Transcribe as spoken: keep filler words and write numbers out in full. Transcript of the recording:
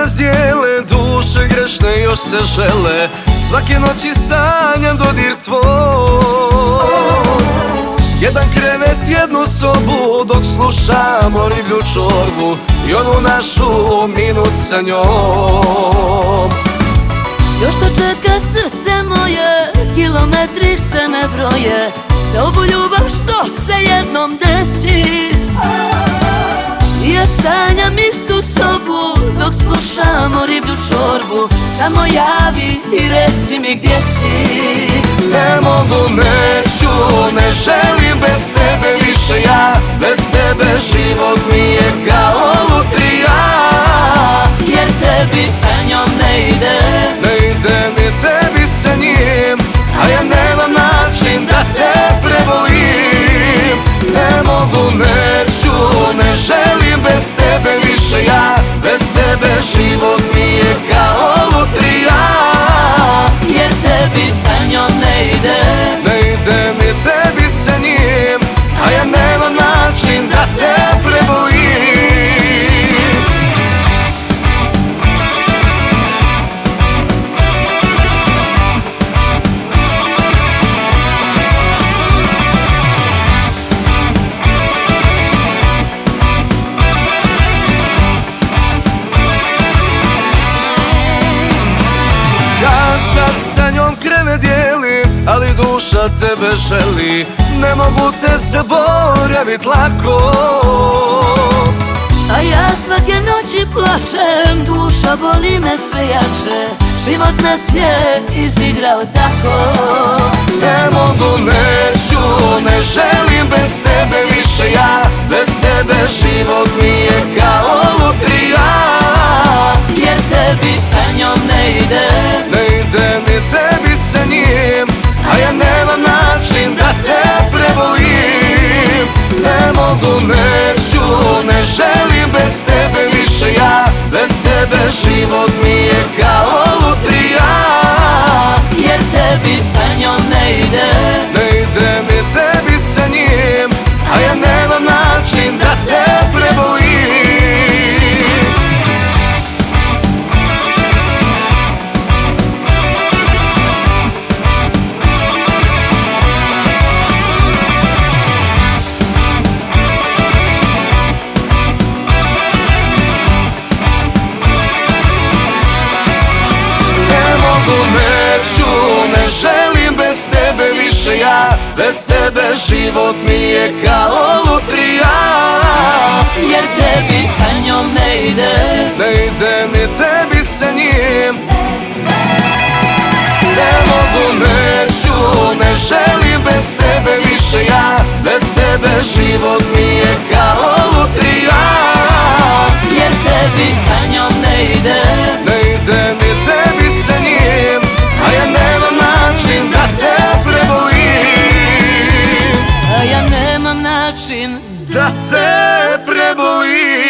nas dijele, duše grešne još se žele. Svake noći sanjam dodir tvoj. Jedan krevet, jednu sobu, dok slušamo riblju čorbu i onu našu minut sa njom. Još to čeka srce moje, kilometri se ne broje, za ovu ljubav što se jednom desi. Ja sanjam istu sobu, dok slušamo riblju čorbu, samo javi i reci mi gdje si. Ne mogu, neću, ne želim bez tebe više ja. Bez tebe život mi je kao lutrija. Jer tebi sa njom ne ide, ne ide ni tebi sa njim, a ja nemam način da te prebolim. Ne mogu, neću, ne želim bez tebe više ja. Bez tebe život mi je kao lutrija. jer tebi sa njom ne ide, ne ide ni tebi sa njim, a ja nemam način da te prebolim. Sad sa njom krevet dijelim, ali duša tebe želi. Ne mogu te zaboravit lako. a ja svake noći plačem, duša boli me sve jače. Život nas je izigrao tako. Ne mogu, neću, ne želim bez tebe više ja. Bez tebe život mi je kao lutrija. Jer tebi sa njom ne ide, ne ide ni tebi sa njim, a ja nemam način da te prebolim. Ne mogu, neću, ne želim bez tebe više ja. Bez tebe život mi je kao lutrija. jer tebi sa njom ne ide, ne ide ni tebi sa njim, a ja nemam način da te prebolim. Neću, ne želim bez tebe više ja. Bez tebe život mi je kao lutrija. jer tebi sa njom ne ide, ne ide ni tebi sa njim. Ne mogu, neću, ne želim bez tebe više ja. Bez tebe život mi je kao lutrija. jer tebi sa njom ne ide, ne ide ni tebi sa njim, a ja nemam način da te prebolim. a ja nemam način Da te prebolim.